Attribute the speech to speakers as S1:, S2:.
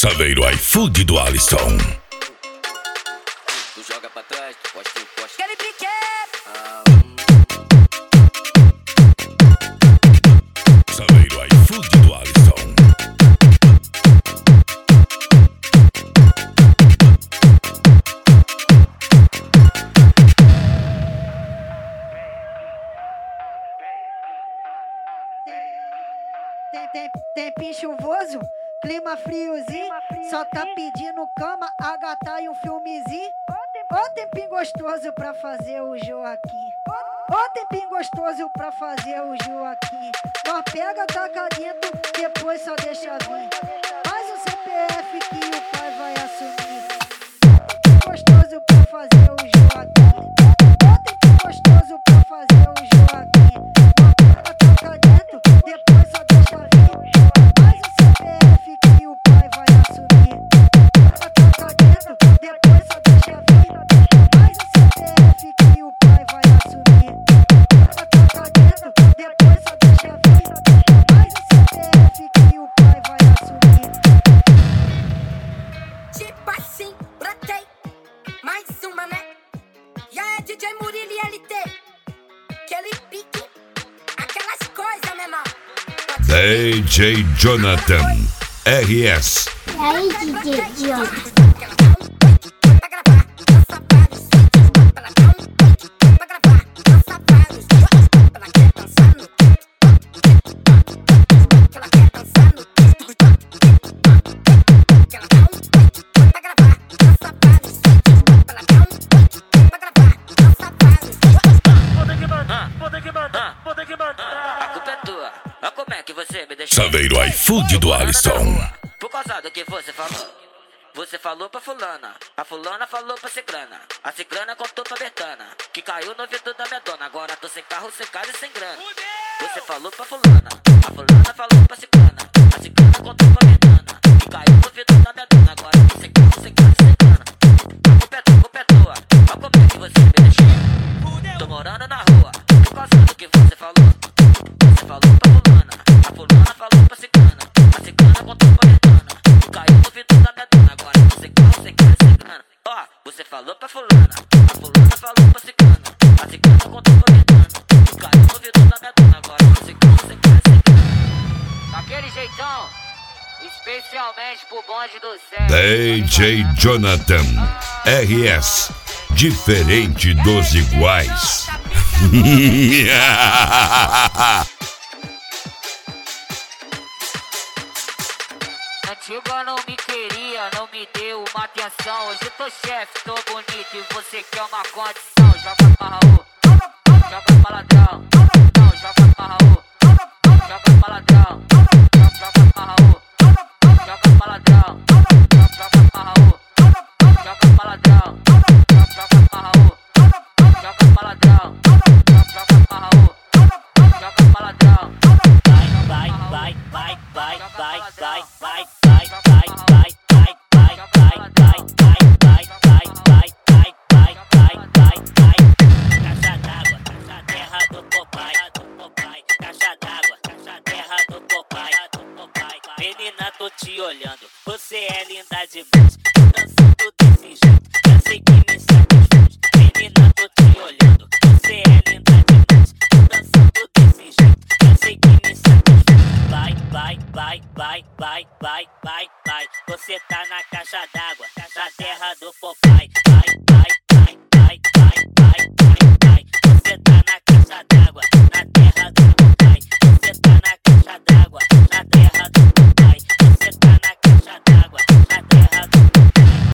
S1: Saveiro iFood do Alisson.
S2: Tu joga pra trás, tu posta, tu posta.
S3: Aquele pique.
S1: Saveiro iFood do Alisson.
S4: Tempinho chuvoso, clima friozinho, só tá pedindo cama, a gata e um filmezinho. Ó tempinho gostoso pra fazer o Joaquim. Ó tempinho gostoso pra fazer o Joaquim. Nós pega, taca dentro, depois só deixa vir. Faz um CPF que o pai vai assumir. Gostoso pra fazer o Joaquim. Ó tempinho gostoso pra fazer o Joaquim. Nós pega, taca dentro, depois só deixa vir. Faz um CPF que o pai vai assumir. Taca dentro, depois só deixa vir. Faz um CPF que o pai vai assumir. Taca dentro, depois só deixa vir. Faz um CPF que o pai vai assumir.
S3: Tipo assim, brotei. Mais uma, né? E aí, DJ Murilo e LT. Aquele pique. Aquelas coisas, menor.
S1: DJ Jonathan RS.
S5: E aí, DJ Jonathan?
S2: A culpa é tua. Olha como é que você me deixou.
S1: Saveiro iFood do Alisson.
S2: Por causa do que você falou. Você falou pra fulana, a fulana falou pra ciclana, a ciclana contou pra Betana, que caiu no ouvido da minha dona. Agora tô sem carro, sem casa e sem grana. Você falou pra fulana, a fulana falou pra ciclana, a ciclana contou pra Betana, que caiu no ouvido da minha dona. Agora tô sem carro, sem casa e sem grana. A culpa é tua. Olha como é que você me deixou. Tô morando na rua, por causa do que você falou. Você falou pra fulana, a fulana falou pra ciclana, a ciclana contou pra Betana, que caiu no ouvido da minha dona. Agora tô sem carro, sem casa e sem grana. Ó, você falou pra fulana, a fulana falou pra ciclana, a ciclana contou pra Betana, que caiu no ouvido da minha dona. Agora tô sem carro, sem casa e sem grana. Daquele jeitão, especialmente pro bonde do céu.
S1: DJ Jonathan RS. Diferente dos iguais.
S2: Antiga não me queria, não me deu uma atenção. Hoje tô chefe, tô bonito e você quer uma condição. Joga pra Raul, joga pra ladrão. Não, joga pra Raul, joga pra ladrão. Joga pra Raul, joga pra ladrão. Joga pra Raul, joga pra ladrão. Joga pra Raul, joga pra ladrão. Joga pra Raul, joga pra ladrão.
S6: Vai, caixa d'água, terra do Popeye, caixa d'água, terra do Popeye. Menina, tô te olhando, você é linda demais, dançando desse jeito, já sei que me satisfaz. Menina, tô te olhando, você é linda demais, dançando desse jeito, já sei que me satisfaz. Vai, você tá na caixa d'água, na terra do Popeye.